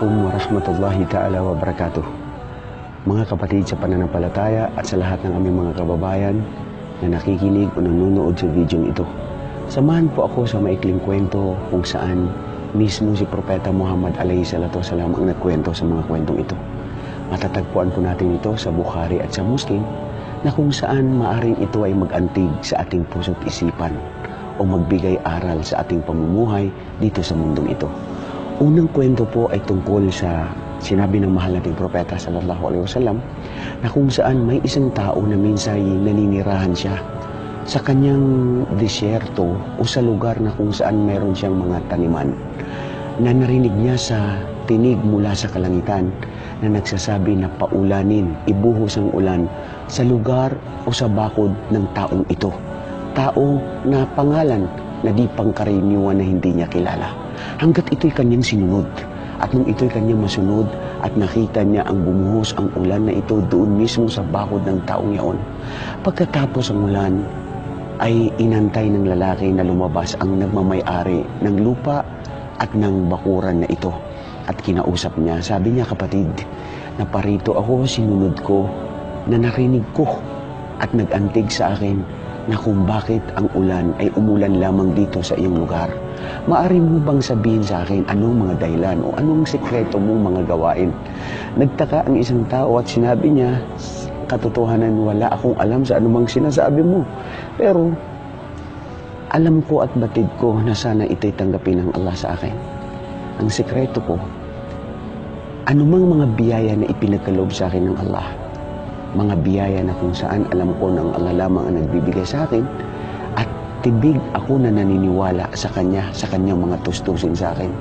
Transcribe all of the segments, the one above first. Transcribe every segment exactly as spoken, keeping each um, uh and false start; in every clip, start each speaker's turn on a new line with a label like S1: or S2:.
S1: Assalamualaikum warahmatullahi ta'ala wabarakatuh. Mga kapatid sa pananampalataya at sa lahat ng aming mga kababayan na nakikinig o nanonood sa video ito. Samahan po ako sa maikling kwento kung saan mismo si Propeta Muhammad alayhi salatu wasalam ang nagkwento sa mga kwentong ito. Matatagpuan po natin ito sa Bukhari at sa Muslim na kung saan maaring ito ay mag-antig sa ating puso't isipan o magbigay aral sa ating pamumuhay dito sa mundong ito. Unang kwento po ay tungkol sa sinabi ng mahal nating propeta sallallahu alaihi wasallam na kung saan may isang tao na minsan naninirahan siya sa kanyang disyerto o sa lugar na kung saan meron siyang mga taniman, na narinig niya sa tinig mula sa kalangitan na nagsasabi na paulanin, ibuhos ang ulan sa lugar o sa bakod ng taong ito. Tao na pangalan na di pangkaraniwan na hindi niya kilala. Hanggat ito'y kanyang sinunod. At nung ito'y kanyang masunod at nakita niya ang bumuhos ang ulan na ito doon mismo sa bakod ng taong yaon. Pagkatapos ang ulan, ay inantay ng lalaki na lumabas ang nagmamay-ari ng lupa at ng bakuran na ito. At kinausap niya, sabi niya, kapatid, na parito ako, sinunod ko, na narinig ko at nag-antig sa akin na kung bakit ang ulan ay umulan lamang dito sa iyong lugar. Maari mo bang sabihin sa akin anong mga dahilan o anong sekreto mong mga gawain? Nagtaka ang isang tao at sinabi niya, katotohanan, wala akong alam sa anumang sinasabi mo. Pero alam ko at batid ko na sana ito'y tanggapin ng Allah sa akin. Ang sekreto ko, anumang mga biyaya na ipinagkaloob sa akin ng Allah, mga biyaya na kung saan alam ko ng Allah lamang ang nagbibigay sa akin at tibig ako na naniniwala sa Kanya, sa Kanyang mga tustusin sa akin.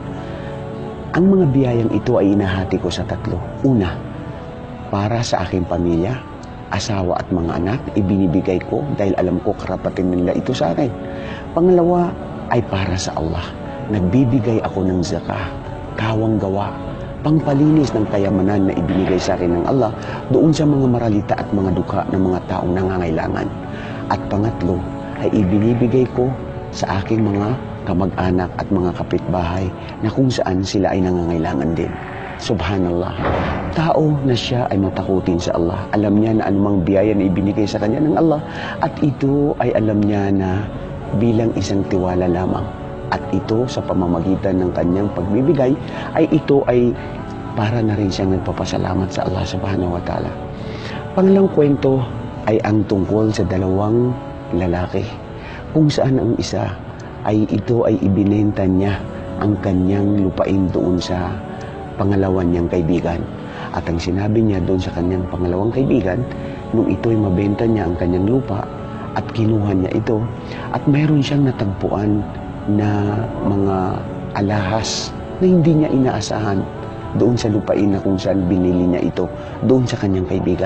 S1: Ang mga biyayang ito ay inahati ko sa tatlo. Una, para sa aking pamilya, asawa at mga anak, ibinibigay ko dahil alam ko karapatin nila ito sa akin. Pangalawa ay para sa Allah. Nagbibigay ako ng zakah, kawang gawa, pangpalinis ng kayamanan na ibinigay sa akin ng Allah doon sa mga maralita at mga duka ng mga taong nangangailangan. At pangatlo ay ibinibigay ko sa aking mga kamag-anak at mga kapitbahay na kung saan sila ay nangangailangan din. Subhanallah. Tao na siya ay matakutin sa Allah. Alam niya na anumang biyaya na ibinigay sa kanya ng Allah at ito ay alam niya na bilang isang tiwala lamang. At ito sa pamamagitan ng kanyang pagbibigay ay ito ay para na rin siyang nagpapasalamat sa Allah subhanahu wa ta'ala. Pangalang kwento ay ang tungkol sa dalawang lalaki kung saan ang isa ay ito ay ibinenta niya ang kanyang lupain doon sa pangalawan niyang kaibigan. At ang sinabi niya doon sa kanyang pangalawang kaibigan, nung ito ay mabenta niya ang kanyang lupa at kinuha niya ito at mayroon siyang natagpuan na mga alahas na hindi niya inaasahan doon sa lupain na kung saan binili niya ito doon sa kanyang kaibigan.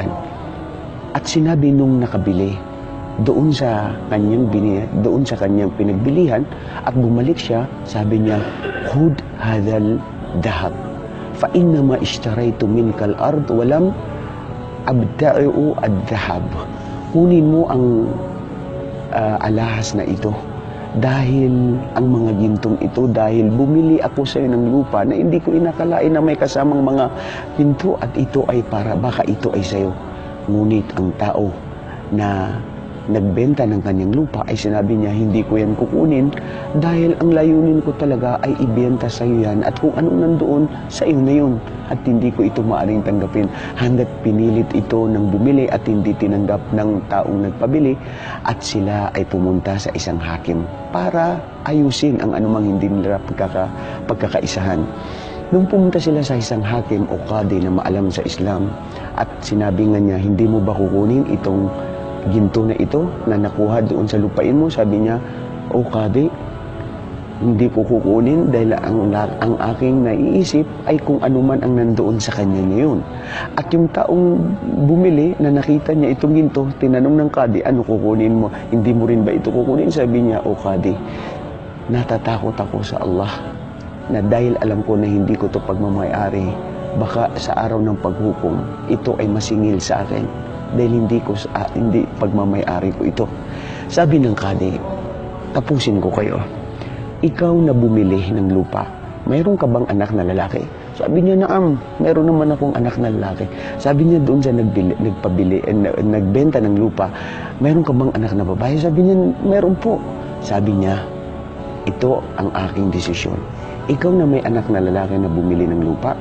S1: At sinabi nung nakabili doon sa kanyang binili, doon sa kanyang pinagbilihan at bumalik siya, sabi niya, "Khud hadal dahab fa innama ishtaraytu minkal ard walam abta'i'u ad-dahab." Kunin mo ang uh, alahas na ito dahil ang mga gintong ito, dahil bumili ako sa iyo ng lupa na hindi ko inakalain na may kasamang mga ginto at ito ay para, baka ito ay sa iyo. Ngunit ang tao na nagbenta ng kanyang lupa ay sinabi niya, hindi ko yan kukunin dahil ang layunin ko talaga ay ibenta sa iyo yan at kung anong nandoon sa iyo na yun at hindi ko ito maaaring tanggapin. Hanggat pinilit ito ng bumili at hindi tinanggap ng taong nagpabili at sila ay pumunta sa isang hakim para ayusin ang anumang hindi nila pagkaka, pagkakaisahan. Nung pumunta sila sa isang hakim o qadi na maalam sa Islam at sinabi nga niya, hindi mo ba kukunin itong ginto na ito na nakuha doon sa lupain mo? Sabi niya, o qadi, hindi ko kukunin dahil ang, ang aking naiisip ay kung ano man ang nandoon sa kanya ngayon. At yung taong bumili na nakita niya itong ginto, tinanong ng qadi, ano kukunin mo? Hindi mo rin ba ito kukunin? Sabi niya, o qadi, natatakot ako sa Allah na dahil alam ko na hindi ko ito pagmamayari, baka sa araw ng paghukom, ito ay masingil sa akin dahil hindi ko uh, hindi pagmamayari ko ito. Sabi ng qadi, tapusin ko kayo. Ikaw na bumili ng lupa, mayroon ka bang anak na lalaki? Sabi niya, naam, meron naman akong anak na lalaki. Sabi niya doon sa nagbili, nagpabili, eh, nagbenta ng lupa, meron ka bang anak na babae? Sabi niya, meron po. Sabi niya, ito ang aking desisyon. Ikaw na may anak na lalaki na bumili ng lupa,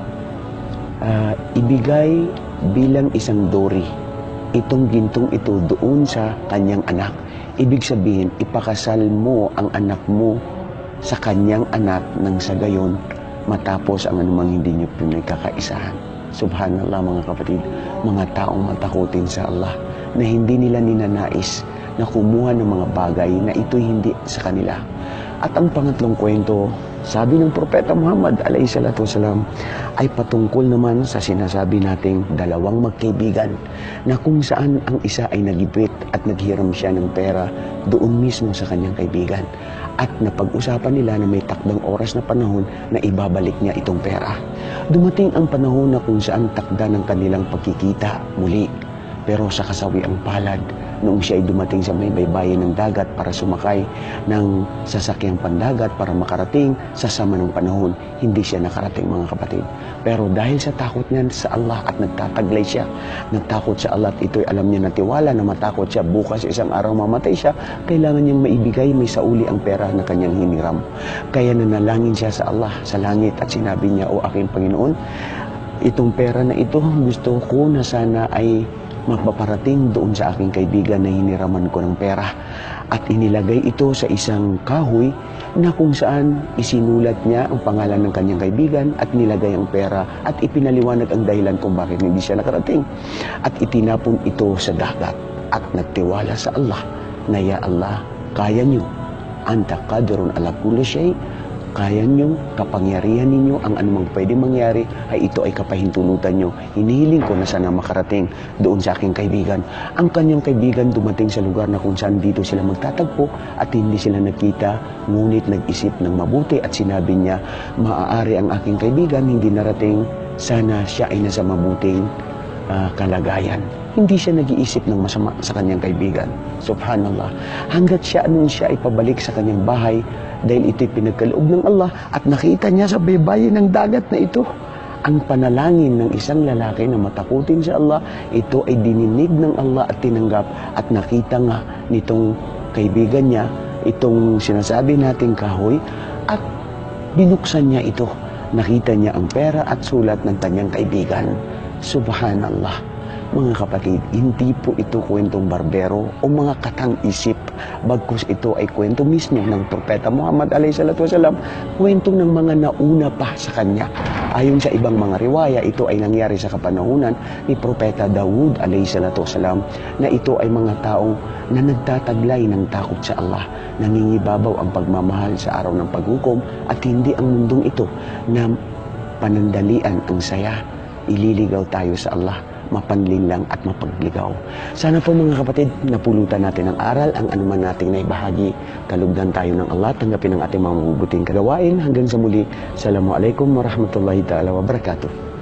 S1: uh, ibigay bilang isang dori itong gintong ito doon sa kanyang anak. Ibig sabihin, ipakasal mo ang anak mo sa kanyang anak nang sa gayon matapos ang anumang hindi niyo pinagkakaisahan. Subhanallah mga kapatid, mga taong matakutin sa Allah na hindi nila ninanais na kumuha ng mga bagay na ito'y hindi sa kanila. At ang pangatlong kwento, sabi ng Propeta Muhammad alayhi salatu wasalam, ay patungkol naman sa sinasabi nating dalawang magkaibigan na kung saan ang isa ay nagipit at naghiram siya ng pera doon mismo sa kanyang kaibigan. At napag-usapan nila na may takdang oras na panahon na ibabalik niya itong pera. Dumating ang panahon na kung saan takda ng kanilang pagkikita muli. Pero sa kasawiang palad, noong siya ay dumating sa may baybayin ng dagat para sumakay ng sasakyang pandagat para makarating sa sama ng panahon, hindi siya nakarating mga kapatid. Pero dahil sa takot niya sa Allah at nagtataglay siya, nagtakot sa Allah at ito'y alam niya na tiwala na matakot siya, bukas isang araw mamatay siya, kailangan niyang maibigay, may sauli ang pera na kanyang hiniram. Kaya nanalangin siya sa Allah, sa langit at sinabi niya, o aking Panginoon, itong pera na ito gusto ko na sana ay magpaparating doon sa aking kaibigan na hiniraman ko ng pera. At inilagay ito sa isang kahoy na kung saan isinulat niya ang pangalan ng kanyang kaibigan at nilagay ang pera at ipinaliwanag ang dahilan kung bakit hindi siya nakarating. At itinapon ito sa dagat at nagtiwala sa Allah na, ya Allah, kaya niyo, anta qadirun ala kulli shay, kaya nyo, kapangyarihan ninyo, ang anumang pwede mangyari ay ito ay kapahintulutan nyo. Hinihiling ko na sana makarating doon sa aking kaibigan. Ang kanyang kaibigan dumating sa lugar na kung saan dito sila magtatagpo at hindi sila nakita, ngunit nag-isip ng mabuti at sinabi niya, maaari ang aking kaibigan hindi narating, sana siya ay nasa mabuting uh, kalagayan. Hindi siya nag-iisip ng masama sa kanyang kaibigan. Subhanallah. Hanggat siya anong siya ay pabalik sa kanyang bahay dahil ito'y pinagkaloob ng Allah at nakita niya sa baybayin ng dagat na ito ang panalangin ng isang lalaki na matakutin sa Allah, ito ay dininig ng Allah at tinanggap at nakita nga nitong kaibigan niya itong sinasabi nating kahoy at binuksan niya ito. Nakita niya ang pera at sulat ng kanyang kaibigan. Subhanallah. Mga kapatid, hindi po ito kwentong barbero o mga katang-isip. Bagkus ito ay kwento mismo ng Propeta Muhammad alayhi salatu wasalam, kwento ng mga nauna pa sa kanya. Ayon sa ibang mga riwaya, ito ay nangyari sa kapanahunan ni Propeta Dawud alayhi salatu wasalam, na ito ay mga taong na nagtataglay ng takot sa Allah, nangingibabaw ang pagmamahal sa araw ng paghukom at hindi ang mundong ito na panandalian ang saya. Ililigaw tayo sa Allah, mapanlinlang at mapagligaw. Sana po mga kapatid, napulutan natin ang aral, ang anuman nating naibahagi. Kalugdan tayo ng Allah, tanggapin ang ating mga mabubuting kagawain. Hanggang sa muli, Assalamualaikum warahmatullahi ta'ala wabarakatuh.